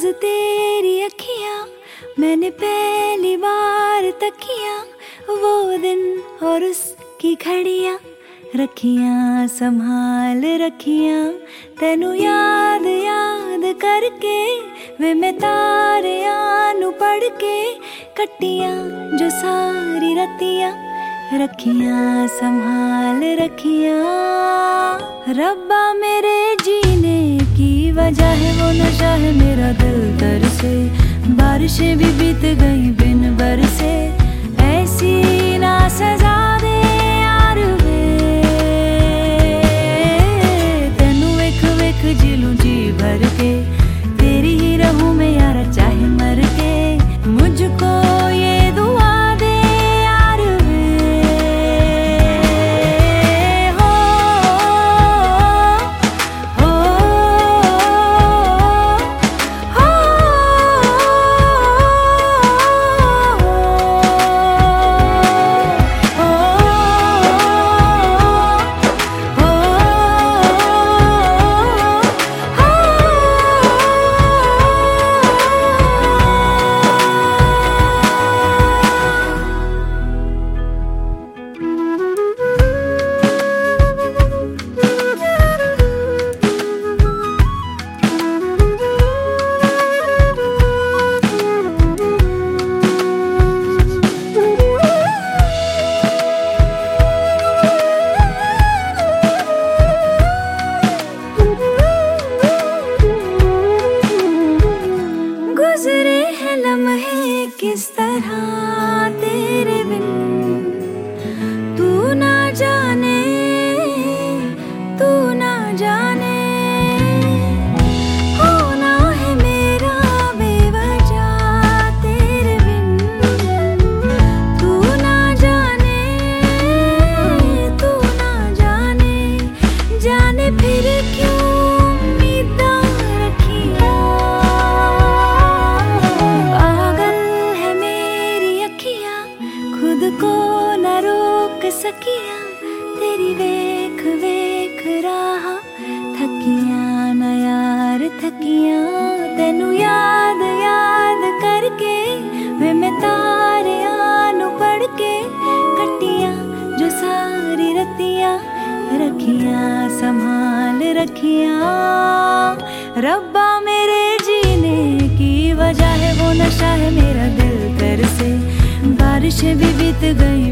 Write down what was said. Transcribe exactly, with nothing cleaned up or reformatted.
तेरी अखियां मैंने पहली बार तकिया, वो दिन और उसकी घड़ियां रखियां संभाल रखियां। तेनू याद याद करके वे मैं तारियां नू पढ़ के कट्टियां जो सारी रतियां रखियां संभाल रखियां। रब्बा मेरे जीने की वजह है वो नशा है मेरा दिल तरसे, बारिशें भी बीत गई बिन बरसे, ऐसी ना सजा दे यार वे। तेनू वेख वेख जी लूं जी भर के, तेरी ही रहूं मैं यार चाहे मर के, मुझको ये दुआ दे यार वे। हो हो हो गुज़रे हैं लम्हे किस तरह तेरे बिन, तू ना जाने तू ना जाने। होना है मेरा बेवजह तेरे बिन, तू ना जाने तू ना जाने। जाने फिर क्यों उम्मीदां रखियां, खुद को न रोक सकिया, तेरी वेख वेख रहा थकिया न यार थकिया। तेनू याद याद करके वे मैं तारियां नू पढ़ के कट्टियां जो सारी रतियां रखियां संभाल रखियां। रब्बा मेरे जीने की वजह है वो नशा है मेरा दिल तरसे, बारिशें भी बीत गई